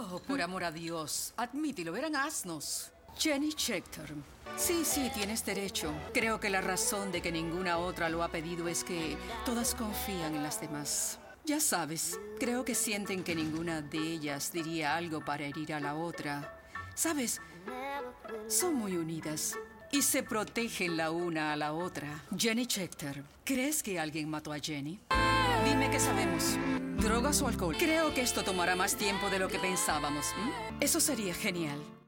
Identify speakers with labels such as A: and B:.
A: Oh, por amor a Dios. Admítelo, eran asnos. Jenny Schechter. Sí, tienes derecho. Creo que la razón de que ninguna otra lo ha pedido es que todas confían en las demás. Ya sabes, creo que sienten que ninguna de ellas diría algo para herir a la otra. ¿Sabes? Son muy unidas y se protegen la una a la otra. Jenny Schechter, ¿crees que alguien mató a Jenny? Dime qué sabemos. ¿Drogas o alcohol? Creo que esto tomará más tiempo de lo que pensábamos. Eso sería genial.